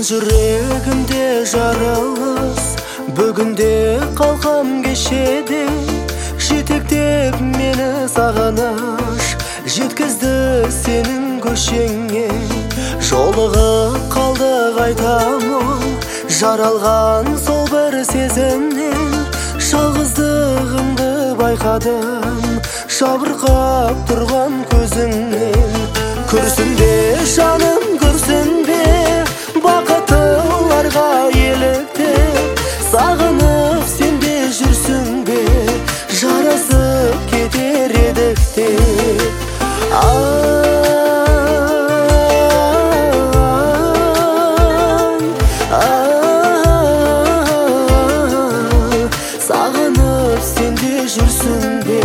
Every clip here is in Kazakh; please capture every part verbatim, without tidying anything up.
жүрегімде жаралыс, бүгінде қалқам кешеде. Жетектеп мені сағыныш, жеткізді сенің көшеңе. Жолығып қалды қайтамын, жаралған сол бір сезімнен. Жалғыздығымды байқадым, жабырқап тұрған көзіңнен. Күрсінбе жаным, күрсінбе, бақыттыларға еліктеп. Сағынып сен де жүрсің бе, жарасып кетер едік деп. Сағынып сен де жүрсің бе.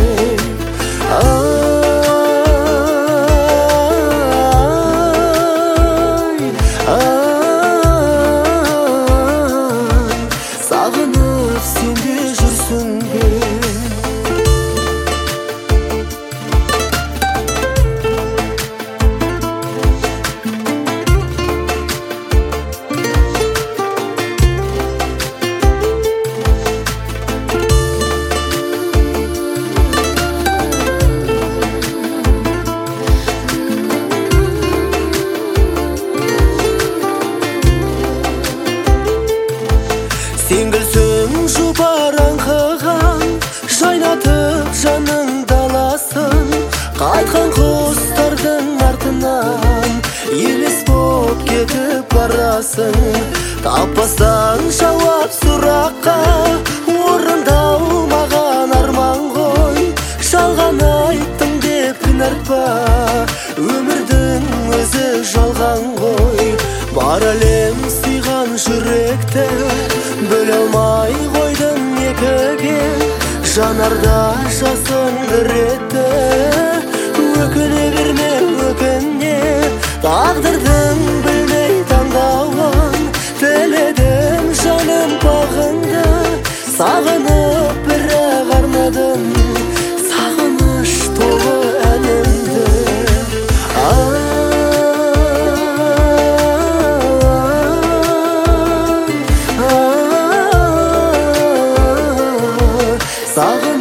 Сағынып сен де жүрсің бе. Сен гүлсің жұпар аңқыған, жайнатып жаның даласын. Қайтқан құстардың артынан елес боп кетіп барасың. Таппастан жауап сұраққа, орындалмаған арман ғой. Жалған айттың деп кінәртпа, өмірдің өзі жалған ғой. Бар әлем сыйған жүректі бөле алмай қойдым екіге. Жанарда жасың ретті, өкіне берме, өкіне. Тағдырдың білмей таңдауын тіледім жаным бағыңды. Сағынып бірақ арнадым, сағыныш толы әнімді. Сағынып